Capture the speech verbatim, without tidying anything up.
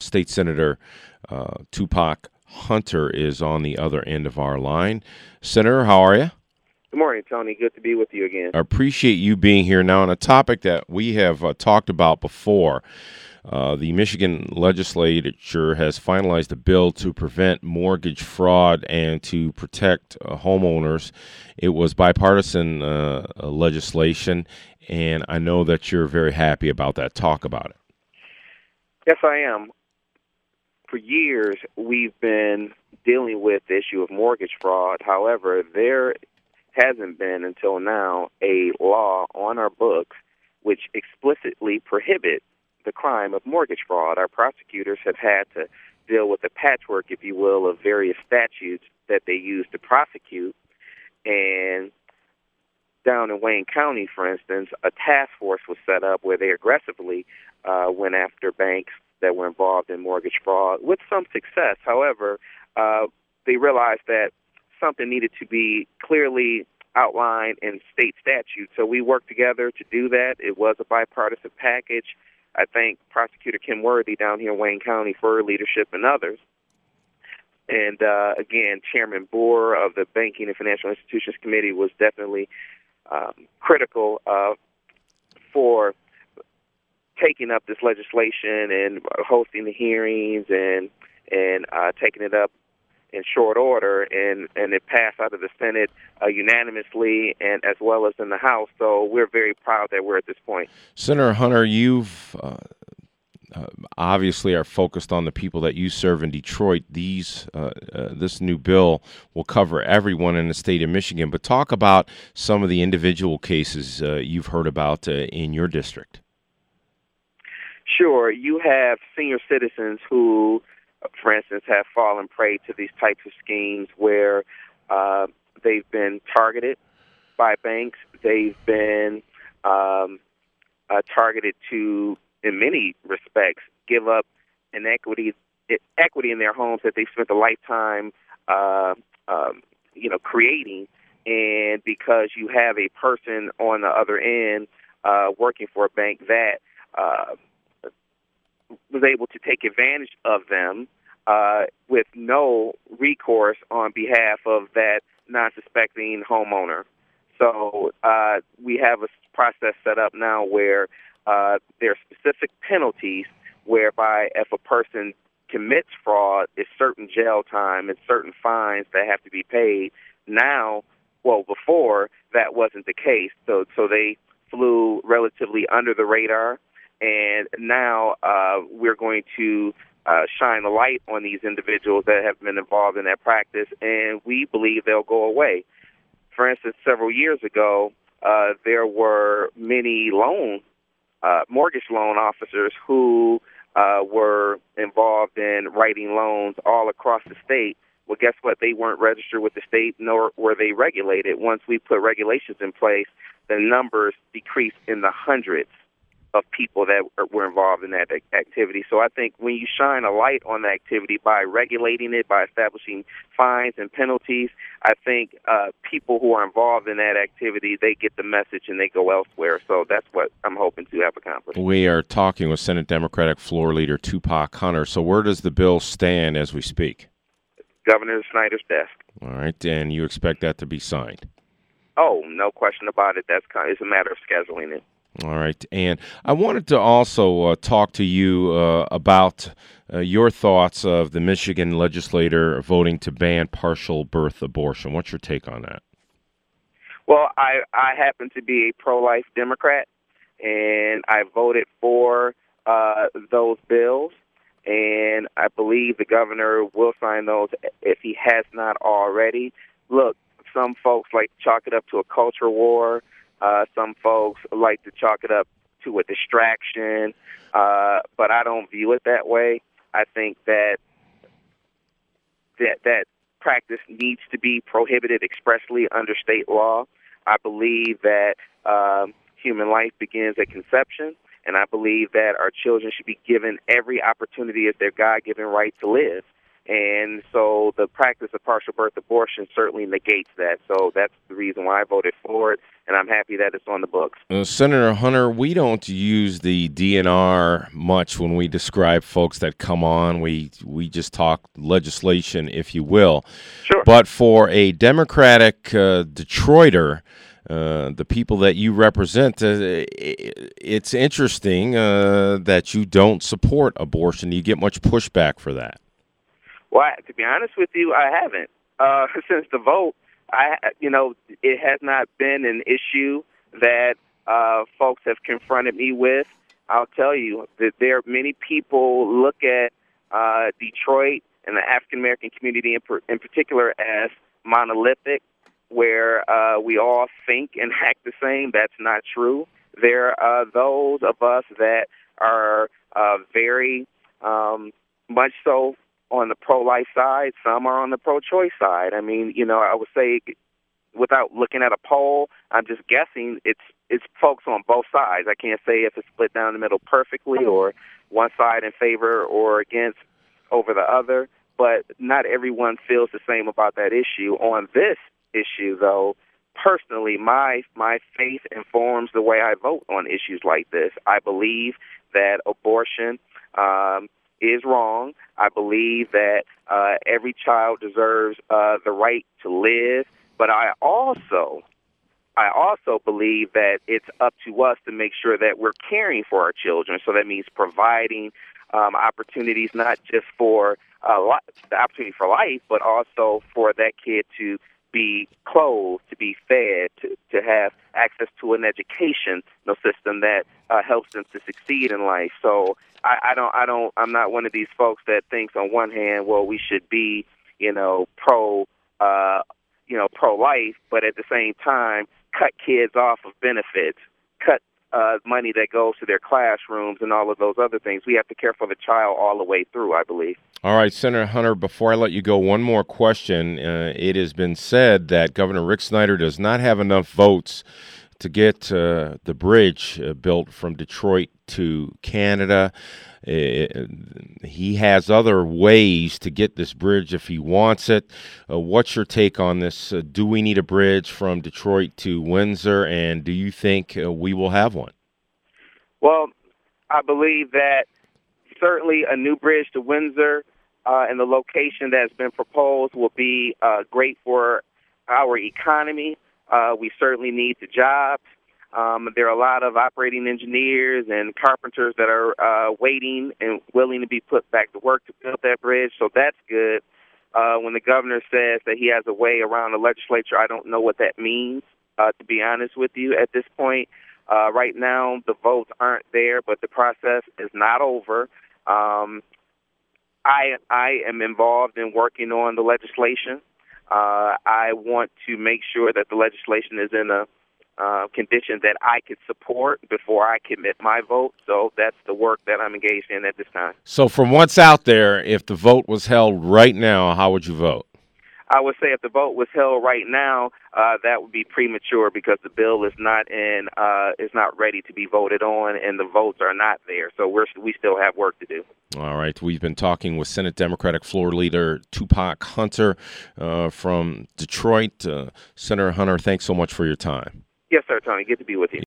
State Senator uh, Tupac Hunter is on the other end of our line. Senator, how are you? Good morning, Tony. Good to be with you again. I appreciate you being here now on a topic that we have uh, talked about before. Uh, the Michigan legislature has finalized a bill to prevent mortgage fraud and to protect uh, homeowners. It was bipartisan uh, legislation, and I know that you're very happy about that. Talk about it. Yes, I am. For years, we've been dealing with the issue of mortgage fraud. However, there hasn't been until now a law on our books which explicitly prohibits the crime of mortgage fraud. Our prosecutors have had to deal with a patchwork, if you will, of various statutes that they use to prosecute. And down in Wayne County, for instance, a task force was set up where they aggressively uh, went after banks that were involved in mortgage fraud with some success. However, uh, they realized that something needed to be clearly outlined in state statute. So we worked together to do that. It was a bipartisan package. I thank Prosecutor Kim Worthy down here in Wayne County for her leadership and others. And uh, again, Chairman Boer of the Banking and Financial Institutions Committee was definitely um, critical uh, for taking up this legislation and hosting the hearings and and uh, taking it up in short order, and, and it passed out of the Senate uh, unanimously, and as well as in the House. So we're very proud that we're at this point. Senator Hunter, you've uh, uh, obviously are focused on the people that you serve in Detroit. These uh, uh, this new bill will cover everyone in the state of Michigan, but talk about some of the individual cases uh, you've heard about uh, in your district. Sure. You have senior citizens who, for instance, have fallen prey to these types of schemes where uh, they've been targeted by banks. They've been um, uh, targeted to, in many respects, give up an equity equity in their homes that they've spent a lifetime, uh, um, you know, creating. And because you have a person on the other end uh, working for a bank that uh, was able to take advantage of them uh, with no recourse on behalf of that non-suspecting homeowner. So uh, we have a process set up now where uh, there are specific penalties whereby if a person commits fraud, it's certain jail time and certain fines that have to be paid. Now, well, before, that wasn't the case. So, so they flew relatively under the radar. And now uh, we're going to uh, shine a light on these individuals that have been involved in that practice, and we believe they'll go away. For instance, several years ago, uh, there were many loan, uh, mortgage loan officers who uh, were involved in writing loans all across the state. Well, guess what? They weren't registered with the state, nor were they regulated. Once we put regulations in place, the numbers decreased in the hundreds of people that were involved in that activity. So I think when you shine a light on the activity by regulating it, by establishing fines and penalties, I think uh, people who are involved in that activity, they get the message and they go elsewhere. So that's what I'm hoping to have accomplished. We are talking with Senate Democratic Floor Leader Tupac Hunter. So where does the bill stand as we speak? Governor Snyder's desk. All right, and you expect that to be signed? Oh, no question about it. That's kind of, it's a matter of scheduling it. All right, and I wanted to also uh, talk to you uh, about uh, your thoughts of the Michigan legislator voting to ban partial birth abortion. What's your take on that? Well, I, I happen to be a pro-life Democrat, and I voted for uh, those bills, and I believe the governor will sign those if he has not already. Look, some folks like to chalk it up to a culture war. Uh, some folks like to chalk it up to a distraction, uh, but I don't view it that way. I think that that that practice needs to be prohibited expressly under state law. I believe that um, human life begins at conception, and I believe that our children should be given every opportunity as their God-given right to live. And so the practice of partial birth abortion certainly negates that. So that's the reason why I voted for it, and I'm happy that it's on the books. Uh, Senator Hunter, we don't use the D N R much when we describe folks that come on. We we just talk legislation, if you will. Sure. But for a Democratic uh, Detroiter, uh, the people that you represent, uh, it's interesting uh, that you don't support abortion. Do you get much pushback for that? Well, I, to be honest with you, I haven't. Uh, since the vote, I, you know, it has not been an issue that uh, folks have confronted me with. I'll tell you that there are many people look at uh, Detroit and the African American community in, per, in particular as monolithic, where uh, we all think and act the same. That's not true. There are those of us that are uh, very um, much so on the pro-life side. Some are on the pro-choice side. I mean, you know, I would say, without looking at a poll, I'm just guessing it's it's folks on both sides. I can't say if it's split down the middle perfectly or one side in favor or against over the other, but not everyone feels the same about that issue. On this issue, though, personally, my my faith informs the way I vote on issues like this. I believe that abortion um, is wrong. I believe that uh, every child deserves uh, the right to live, but I also, I also believe that it's up to us to make sure that we're caring for our children. So that means providing um, opportunities not just for uh, li- the opportunity for life, but also for that kid to be clothed, to be fed, to, to have access to an education you know, system that uh, helps them to succeed in life. So I, I don't, I don't, I'm not one of these folks that thinks on one hand, well, we should be, you know, pro, uh, you know, pro-life, but at the same time, cut kids off of benefits, cut uh, money that goes to their classrooms and all of those other things. We have to care for the child all the way through, I believe. All right, Senator Hunter, before I let you go, one more question. Uh, it has been said that Governor Rick Snyder does not have enough votes to get uh, the bridge uh, built from Detroit to Canada. Uh, he has other ways to get this bridge if he wants it. Uh, what's your take on this? Uh, do we need a bridge from Detroit to Windsor, and do you think uh, we will have one? Well, I believe that certainly a new bridge to Windsor uh, and the location that's been proposed will be uh, great for our economy. Uh, we certainly need the jobs. Um, there are a lot of operating engineers and carpenters that are uh, waiting and willing to be put back to work to build that bridge, so that's good. Uh, when the governor says that he has a way around the legislature, I don't know what that means, uh, to be honest with you, at this point. Uh, right now, the votes aren't there, but the process is not over. Um, I I am involved in working on the legislation. Uh, I want to make sure that the legislation is in a uh, condition that I could support before I commit my vote. So that's the work that I'm engaged in at this time. So from what's out there, if the vote was held right now, how would you vote? I would say if the vote was held right now, uh, that would be premature because the bill is not in, uh, is not ready to be voted on, and the votes are not there. So we're we still have work to do. All right, we've been talking with Senate Democratic Floor Leader Tupac Hunter uh, from Detroit. Uh, Senator Hunter, thanks so much for your time. Yes, sir, Tony. Good to be with you.